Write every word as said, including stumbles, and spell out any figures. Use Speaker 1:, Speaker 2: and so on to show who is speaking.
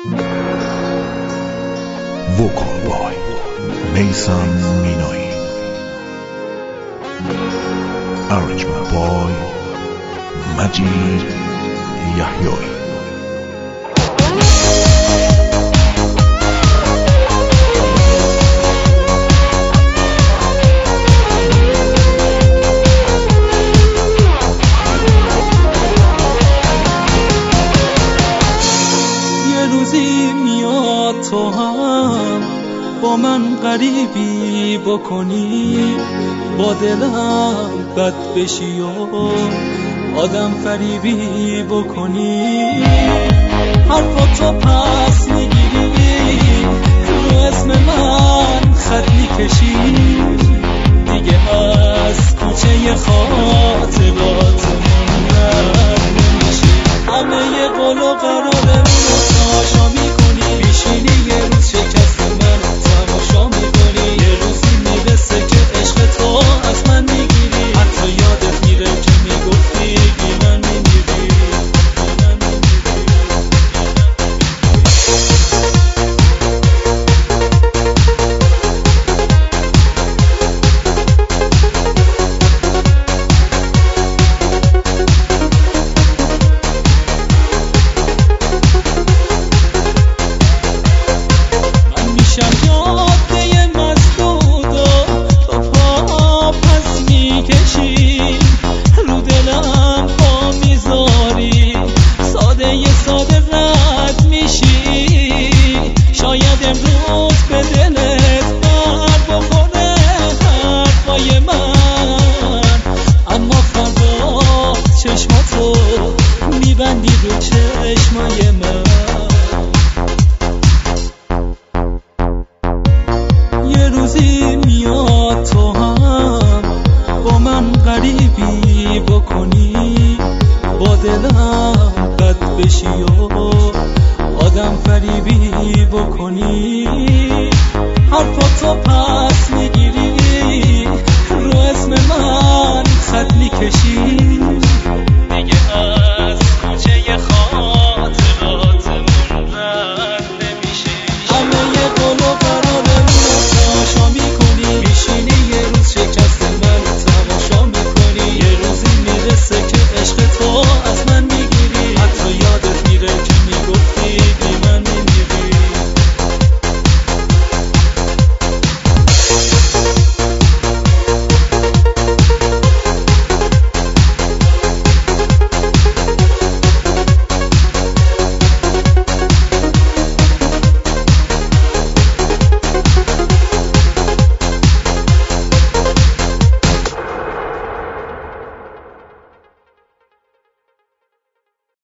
Speaker 1: وکال بای میسان مینایی. Arrangement by مجید یحیایی.
Speaker 2: یه روزی میاد تو هم با من غریبی بکنی، با دلم بد بشی و آدم فریبی بکنی، حرفاتو پس میگیری، رو اسم من خط میکشی، دیگه از کوچه خاطرات رد نمیشی. همه قول و قرارمون رو تماشا میکنی، پیشینی یه روز شکست من تماشا میکنی، یه روزی میرسه که عشق تو از من میگیری، حتی یادت میره که میگفتی بی من میمیری. چشماتو میبندی رو چشمای من، یه روزی میاد تو هم با من غریبی بکنی، با دلم بد بشی و آدم فریبی بکنی، حرفاتو پس میگیری، رو اسم من خط میکشی،